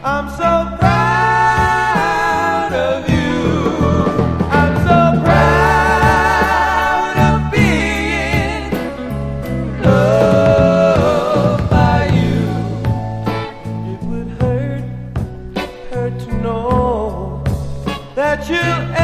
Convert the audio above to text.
I'm so proud of you. I'm so proud of being loved by you. It would hurt to know that you'll